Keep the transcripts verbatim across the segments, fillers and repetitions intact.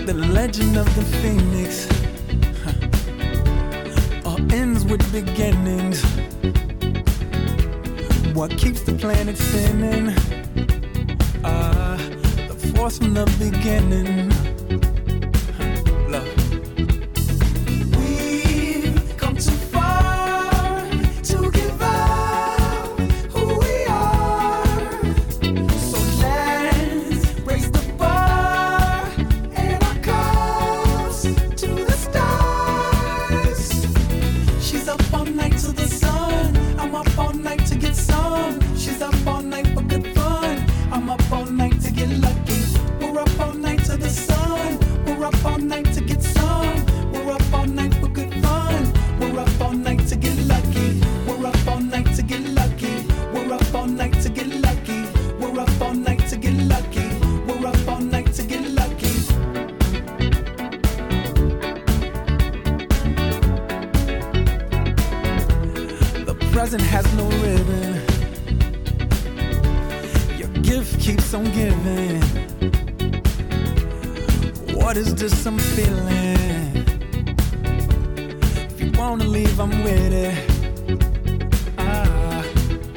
The legend of the phoenix huh. all ends with beginnings. What keeps the planet spinning? Ah, uh, the force from the beginning. Huh. Love. Present has no ribbon. Your gift keeps on giving. What is this I'm feeling? If you wanna leave, I'm with it. Ah.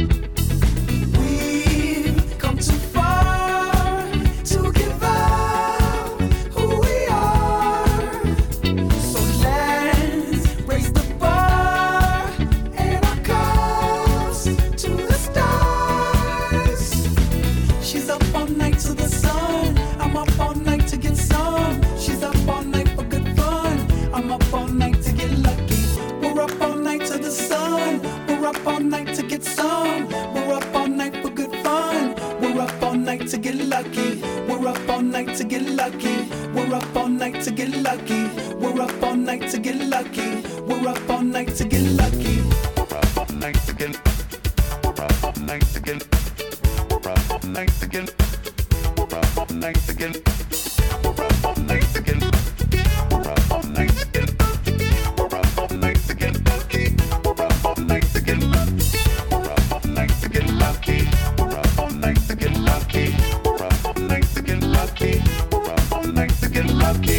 We've come too far to give up who we are. So let's raise the bar and our cups to the stars. She's up all night to the sun. I'm up all night to get some. She's up all night for good fun. I'm up all night to get lucky. We're up all night to the sun. We're up all night to get some. We're up all night for good fun. We're up all night to get lucky. We're up all night to get lucky. We're up all night to get lucky. We're up all night to get lucky. We're up all night to get lucky. We're up all night to get. We're up all night to get. We're up all night to get. We're up all night to get. We're up all night to get. We're up all night to get. We're up all night to get lucky. We're up all night to get lucky. We're up all night to get lucky. We're up all night to get lucky. We're up all night to get lucky. We're up all night to get lucky.